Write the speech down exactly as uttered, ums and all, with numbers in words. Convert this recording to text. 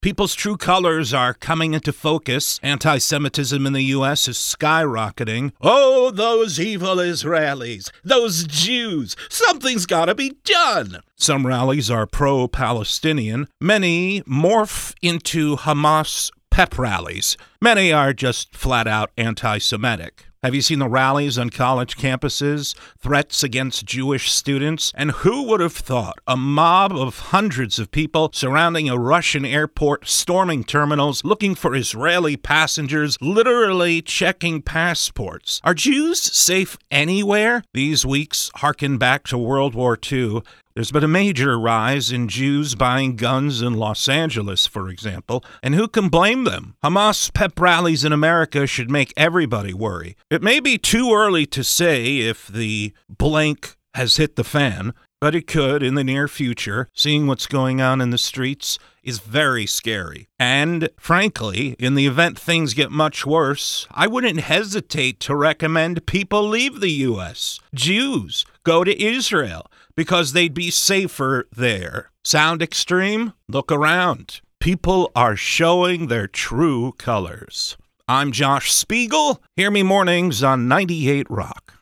People's true colors are coming into focus. Anti-Semitism in the U S is skyrocketing. Oh, those evil Israelis, those Jews, something's got to be done. Some rallies are pro-Palestinian. Many morph into Hamas pep rallies. Many are just flat-out anti-Semitic. Have you seen the rallies on college campuses? Threats against Jewish students? And who would have thought a mob of hundreds of people surrounding a Russian airport, storming terminals, looking for Israeli passengers, literally checking passports? Are Jews safe anywhere? These weeks harken back to World War Two. There's been a major rise in Jews buying guns in Los Angeles, for example, and who can blame them? Hamas pep rallies in America should make everybody worry. It may be too early to say if the blank has hit the fan, but it could in the near future. Seeing what's going on in the streets is very scary. And frankly, in the event things get much worse, I wouldn't hesitate to recommend people leave the U S. Jews go to Israel because they'd be safer there. Sound extreme? Look around. People are showing their true colors. I'm Josh Spiegel. Hear me mornings on ninety-eight Rock.